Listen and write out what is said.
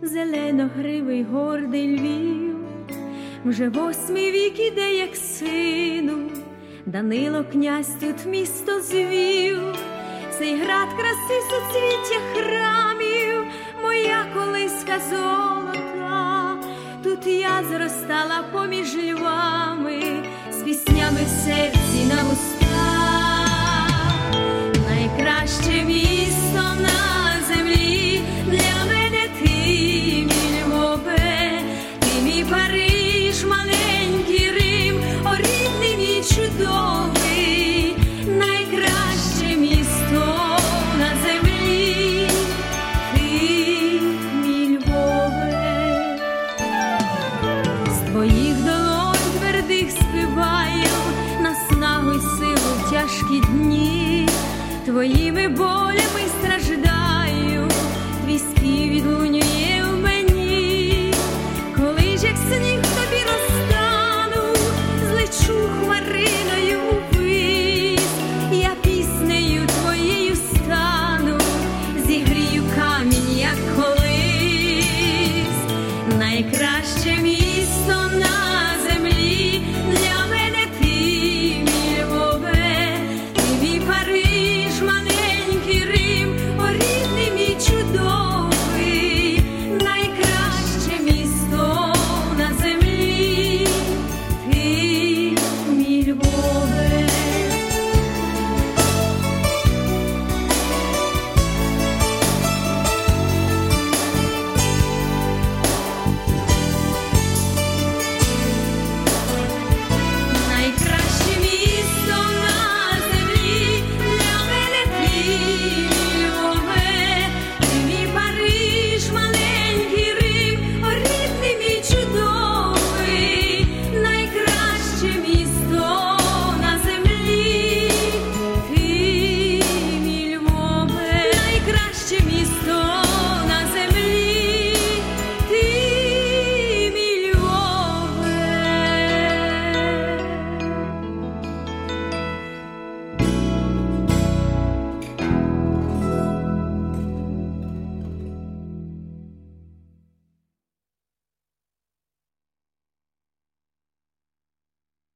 зеленогривий гордий Львів. Вже 8-й вік іде, як сину, Данило князь тут місто звів. Цей град краси суцвіття храмів, моя колиска золота. Тут я зростала поміж львами, з піснями в серці на устах. Найкраще місто на землі для мене ти, мій Львове, ти мій Париж, маленький Рим, о рідний мій чудовий. Найкраще місто на землі ти, мій Львове. З твоїх долонь твердих співаю наснагу й силу в тяжкі дні. Твоїми болями страждаю, твій спів відлунює в мені. Коли ж як сніг тобі розтану, злечу хмариною ввись, я піснею твоєю стану, зігрію камінь, як колись.